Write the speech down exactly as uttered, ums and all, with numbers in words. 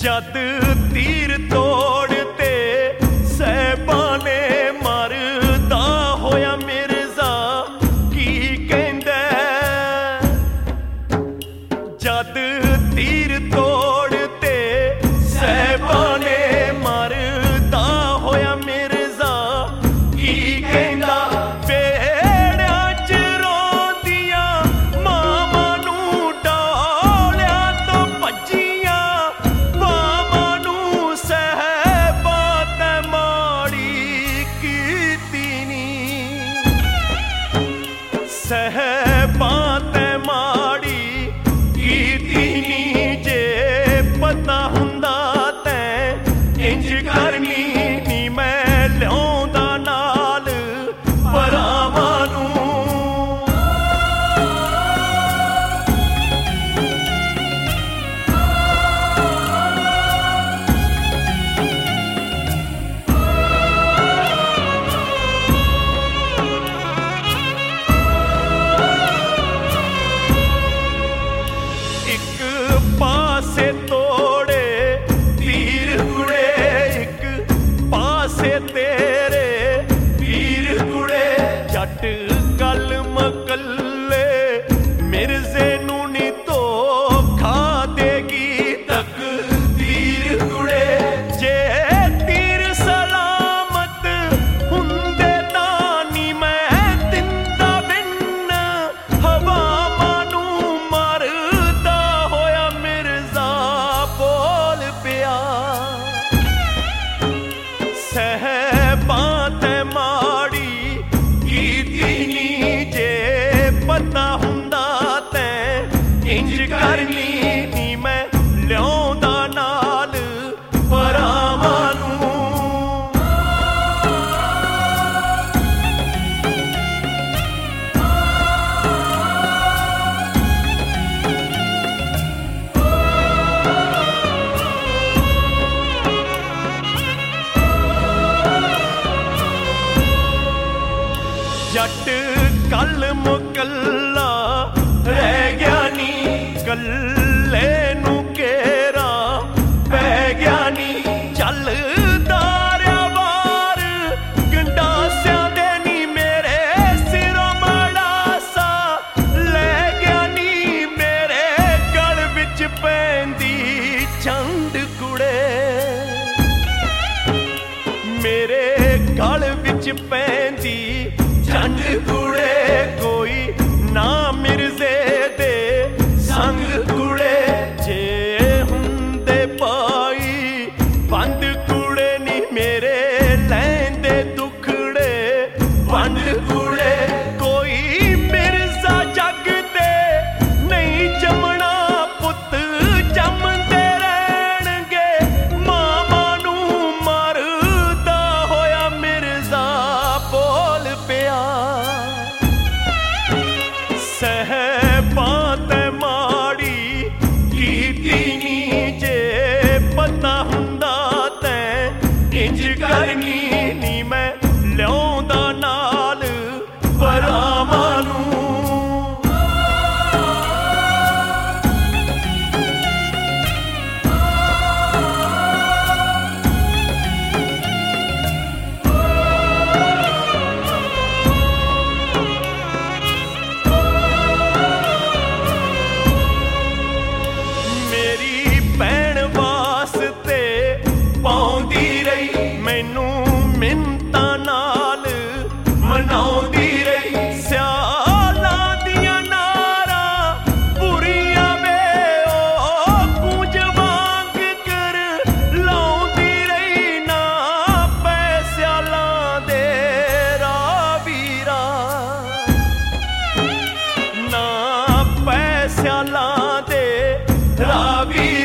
ਜਦ ਤੀਰ ਤੋੜਤੇ ਸਹਿਬਾਂ ਨੇ ਮਰਦਾ ਹੋਇਆ ਮਿਰਜ਼ਾ ਕੀ ਕਹਿੰਦਾ। ਜਦ ਤੀਰ ਤੋੜਤੇ ਸਹਿਬਾਂ ਨੇ ਮਰਦਾ ਹੋਇਆ ਮਿਰਜ਼ਾ ਕੀ ਕਹਿੰਦਾ। ਵੇੜਿਆਂ ਚ ਰੋਂਦੀਆਂ ਮਾਵਾਂ ਨੂੰ ਡੋਲਿਆਂ ਤੋਂ ਭੱਜੀਆਂ ਮਾਵਾਂ ਨੂੰ ਸਹਿਬਾਂ ਤੇ ਮਾੜੀ ਕੀਤੀ ਨੀ। ਸਹਿਬਾਂ ਤੇ ਮਾੜੀ ਕੀਤੀ ਨੀ ਜੇ ਪਤਾ ਹੁੰਦਾ ਤੈਂ ਇੰਝ ਕਰਨੀ ਨੀ ਮੈਂ ਲਿਆਉਂਦਾ ਨਾਲ ਭਰਾਵਾਂ ਨੂੰ। ਇੱਕ ਪਾਸੇ ਤੋੜੇ ਤੀਰ ਕੁੜੇ ਇੱਕ ਪਾਸੇ ਤੇਰੇ ਵੀਰ ਕੁੜੇ। ਜੱਟ ਗੱਲ ਮਕੱਲੇ ਮਿਰਜ਼ੇ ਨੂੰ ਨੀ ਧੋਖਾ ਦੇਗੀ ਤਕਦੀਰ ਕੁੜੇ। ਜੇ ਤੀਰ ਸਲਾਮਤ ਹੁੰਦੇ ਤਾਂ ਨੀ ਮੈਂ ਦਿੰਦਾ ਬਿਨ ਹਵਾਵਾਂ ਨੂੰ ਮਰਦਾ ਹੋਇਆ ਮਿਰਜ਼ਾ ਬੋਲ ਪਿਆ। ਸਹਿਬਾਂ ਤੇ ਮਾੜੀ ਕੀਤੀ ਨੀ ਜੇ ਪਤਾ ਹੁੰਦਾ ਤੈਂ ਇੰਝ ਕਰਨੀ ਨੀ ਮੈਂ ਲਿਆਉਂਦਾ ਨਾਲ ਭਰਾਵਾਂ ਨੂੰ। ਜੱਟ ਕੱਲ ਮੁਕੱਲਾ ਰਹਿ ਗਿਆ ਨੀ ਕੱਲੇ ਨੂੰ ਘੇਰਾ ਪੈ ਗਿਆ ਨੀ। ਚੱਲਦਾ ਰਿਹਾ ਵਾਰ ਗੰਡਾਸਿਆਂ ਦੇ ਨੀ ਮੇਰੇ ਸਿਰੋਂ ਮੜਾਸਾ ਲੈ ਗਿਆ ਨੀ। ਮੇਰੇ ਗਲ ਵਿੱਚ ਪੈਂਦੀ ਚੰਡ ਕੁੜੇ ਮੇਰੇ ਗਲ ਵਿੱਚ ਪੈਂਦੀ ਚੰਡ ਕੁੜੇ। ਕੋਈ ਨਾ ਮਿਰਜ਼ੇ ਦੇ ਸੰਗ ਕੁੜੇ ਜੇ ਹੁੰਦੇ ਪਾਈ ਬੰਦ ਕੁੜੇ ਨੀ ਮੇਰੇ ਲੈਂਦੇ ਦੁਖੜੇ ਵੰਡ ਕੁੜੇ। ਕੋਈ ਮਿਰਜ਼ਾ ਜੱਗ ਤੇ ਨਹੀਂ ਜੰਮਣਾ ਪੁੱਤ ਜੰਮਦੇ ਰਹਿਣਗੇ ਮਾਵਾਂ ਨੂੰ ਮਰਦਾ ਹੋਇਆ ਮਿਰਜ਼ਾ ਬੋਲ ਪਿਆ। ਸਹਿਬਾਂ ਤੇ ਮਾੜੀ ਕੀਤੀ ਨੀ ਜੇ ਪਤਾ ਹੁੰਦਾ ਤੈਂ ਇੰਝ ਕਰਨੀ ਨੀ ਮੈਂ ਲਿਆਉਂਦਾ ਨਾਲ ਭਰਾਵਾਂ ਨੂੰ। ਮੇਰੀ ਭੈਣ ਵਾਸਤੇ ਪਾਉਂਦੀ ਰਹੀ ਮੈਨੂੰ ਮਿੰਨਤਾਂ ਨਾਲ ਮਨਾਉਂਦੀ ਰਹੀ। ਸਿਆਲਾਂ ਦੀਆਂ ਨਾਰਾਂ ਬੁਰੀਆਂ ਵੇ ਉਹ ਗੂੰਜ ਵਾਂਗ ਕਰ ਲਾਉਂਦੀ ਰਹੀ। ਨਾ ਪੈ ਸਿਆਲਾਂ ਦੇ ਰਾਹ ਵੀਰਾ ਨਾ ਪੈ ਸਿਆਲਾਂ ਦੇ ਰਾਹ ਵੀਰਾ।